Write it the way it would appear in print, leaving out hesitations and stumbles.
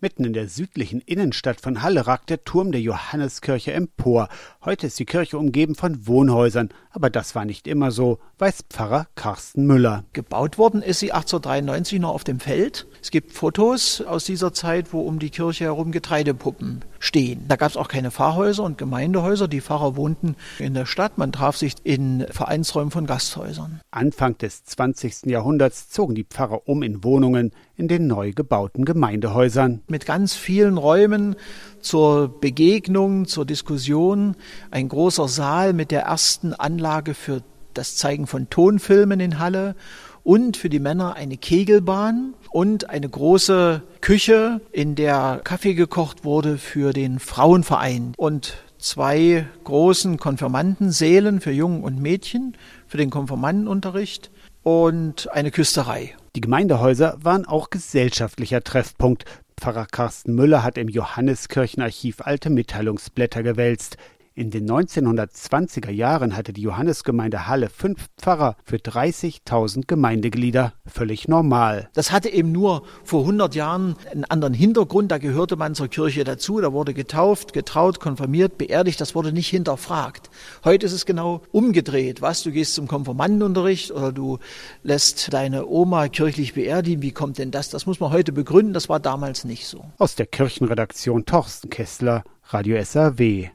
Mitten in der südlichen Innenstadt von Halle ragt der Turm der Johanneskirche empor. Heute ist die Kirche umgeben von Wohnhäusern, aber das war nicht immer so, weiß Pfarrer Carsten Müller. Gebaut worden ist sie 1893 noch auf dem Feld. Es gibt Fotos aus dieser Zeit, wo um die Kirche herum Getreidepuppen stehen. Da gab es auch keine Pfarrhäuser und Gemeindehäuser. Die Pfarrer wohnten in der Stadt. Man traf sich in Vereinsräumen von Gasthäusern. Anfang des 20. Jahrhunderts zogen die Pfarrer um in Wohnungen in den neu gebauten Gemeindehäusern. Mit ganz vielen Räumen zur Begegnung, zur Diskussion. Ein großer Saal mit der ersten Anlage für das Zeigen von Tonfilmen in Halle und für die Männer eine Kegelbahn und eine große Küche, in der Kaffee gekocht wurde für den Frauenverein und 2 großen Konfirmandensälen für Jungen und Mädchen, für den Konfirmandenunterricht und eine Küsterei. Die Gemeindehäuser waren auch gesellschaftlicher Treffpunkt. Pfarrer Carsten Müller hat im Johanneskirchenarchiv alte Mitteilungsblätter gewälzt. In den 1920er Jahren hatte die Johannesgemeinde Halle 5 Pfarrer für 30.000 Gemeindeglieder. Völlig normal. Das hatte eben nur vor 100 Jahren einen anderen Hintergrund. Da gehörte man zur Kirche dazu. Da wurde getauft, getraut, konfirmiert, beerdigt. Das wurde nicht hinterfragt. Heute ist es genau umgedreht. Du gehst zum Konfirmandenunterricht oder du lässt deine Oma kirchlich beerdigen. Wie kommt denn das? Das muss man heute begründen. Das war damals nicht so. Aus der Kirchenredaktion Torsten Kessler, Radio SAW.